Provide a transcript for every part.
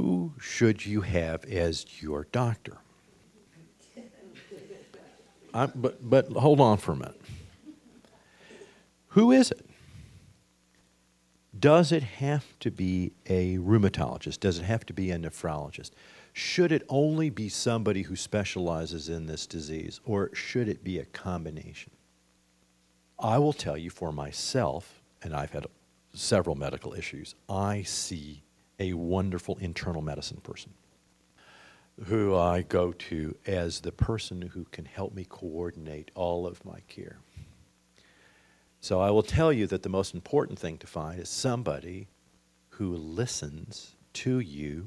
Who should you have as your doctor? But hold on for a minute. Who is it? Does it have to be a rheumatologist? Does it have to be a nephrologist? Should it only be somebody who specializes in this disease, or should it be a combination? I will tell you for myself, and I've had several medical issues, I see a wonderful internal medicine person who I go to as the person who can help me coordinate all of my care. So I will tell you that the most important thing to find is somebody who listens to you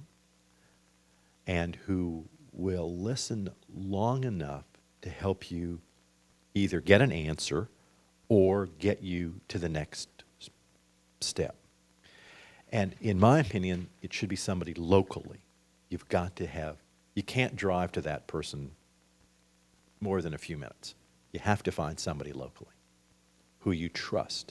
and who will listen long enough to help you either get an answer or get you to the next step. And in my opinion, it should be somebody locally. You've got to have, you can't drive to that person more than a few minutes. You have to find somebody locally who you trust.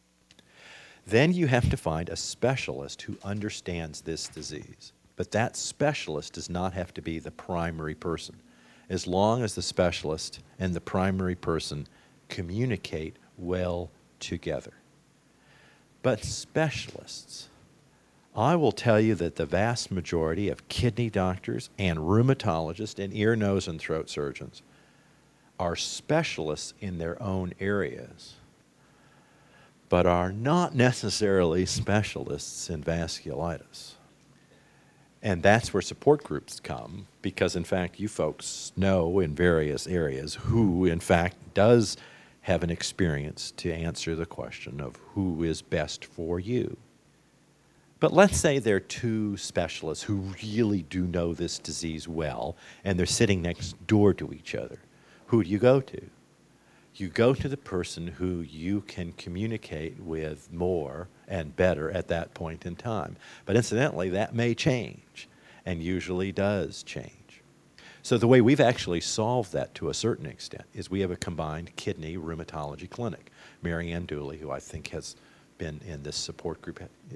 Then you have to find a specialist who understands this disease. But that specialist does not have to be the primary person, as long as the specialist and the primary person communicate well together. But specialists, I will tell you that the vast majority of kidney doctors and rheumatologists and ear, nose, and throat surgeons are specialists in their own areas, but are not necessarily specialists in vasculitis. And that's where support groups come, because in fact you folks know in various areas who in fact does have an experience to answer the question of who is best for you. But let's say there are two specialists who really do know this disease well, and they're sitting next door to each other. Who do you go to? You go to the person who you can communicate with more and better at that point in time. But incidentally, that may change, and usually does change. So the way we've actually solved that to a certain extent is we have a combined kidney rheumatology clinic. Mary Ann Dooley, who I think has been in this support group,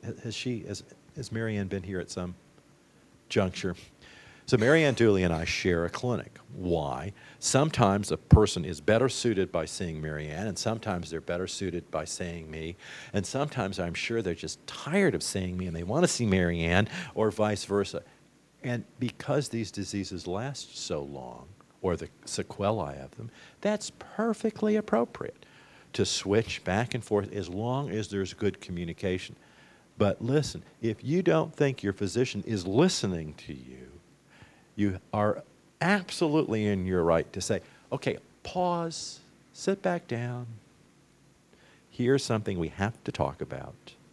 has Mary Ann been here at some juncture? So Mary Ann Dooley and I share a clinic. Why? Sometimes a person is better suited by seeing Mary Ann, and sometimes they're better suited by seeing me, and sometimes I'm sure they're just tired of seeing me and they want to see Mary Ann, or vice versa. And because these diseases last so long, or the sequelae of them, that's perfectly appropriate to switch back and forth as long as there's good communication. But listen, if you don't think your physician is listening to you, you are absolutely in your right to say, okay, pause, sit back down. Here's something we have to talk about.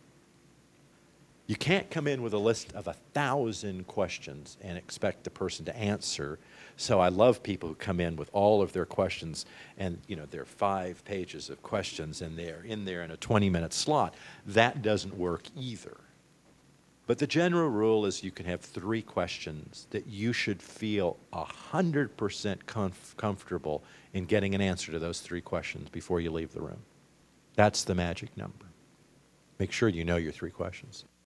You can't come in with a list of 1,000 questions and expect the person to answer. So I love people who come in with all of their questions, and there are 5 pages of questions and they're in there in a 20-minute slot. That doesn't work either. But the general rule is you can have 3 questions that you should feel 100% comfortable in getting an answer to those 3 questions before you leave the room. That's the magic number. Make sure you know your 3 questions.